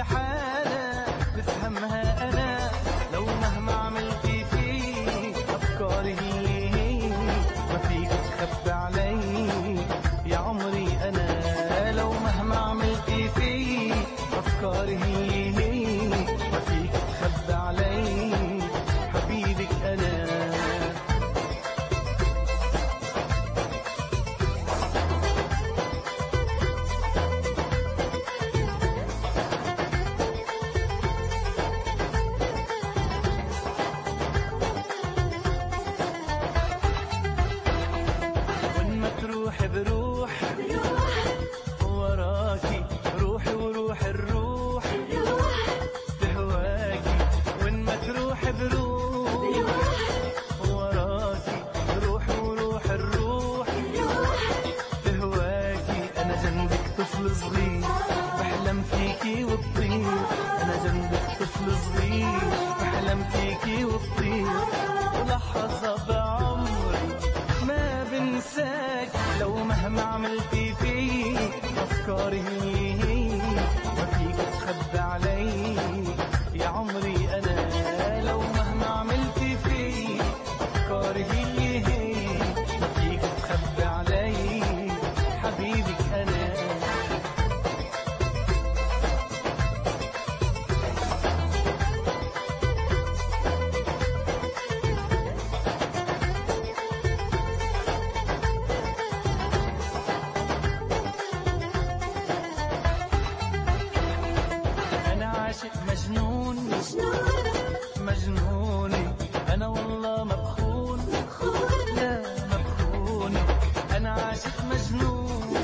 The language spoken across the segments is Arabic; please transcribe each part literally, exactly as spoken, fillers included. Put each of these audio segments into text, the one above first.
حالة بفهمها أنا، لو مهما عملتي في أفكاري هي ما فيك تخبي علي يا عمري أنا، لو مهما عملتي في أفكاري هي ما فيك تخبي علي حبيبك أنا. تروح بروح وراكي، روحي وروح الروح بهواكي، وين ما تروح بروح وراكي، روحي وروح الروح بهواكي. أنا جنبك طفل صغير بحلم فيكي وبطير، أنا جنبك طفل صغير بحلم فيكي وبطير، ولحظة بعمري ما بنساك، لو مهما عملتي في أفكاري ما فيك تخبي علي يا عمري أنا، لو مهما عملتي في أفكاري ما فيك تخبي علي حبيبك أنا. مجنون مجنوني أنا والله مبخون، لا مبخوني أنا عاشق مجنون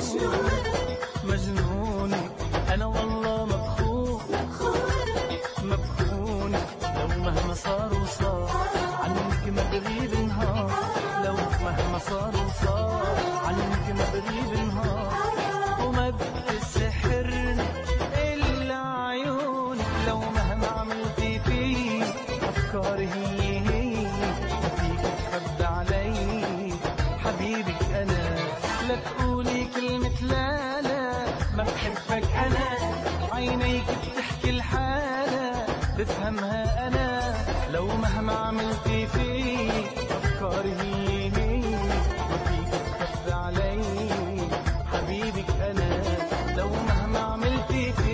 مجنوني أنا والله مبخون مبخوني، لو مهما صار وصار عنك ما بغيب نهار، لو مهما صار وصار عنك ما بغيب نهار، وما بتسحرني إلا عيونك، لو مهما عملتي في أفكاري ما فيك تخبي علي حبيبك أنا. لا تقولي كلمة لا لا ما بحبك أنا، عينيك بتحكي الحالة بفهمها أنا، لو مهما عملتي في أفكاري ما فيك تخبي علي حبيبك أنا، لو مهما عملتي في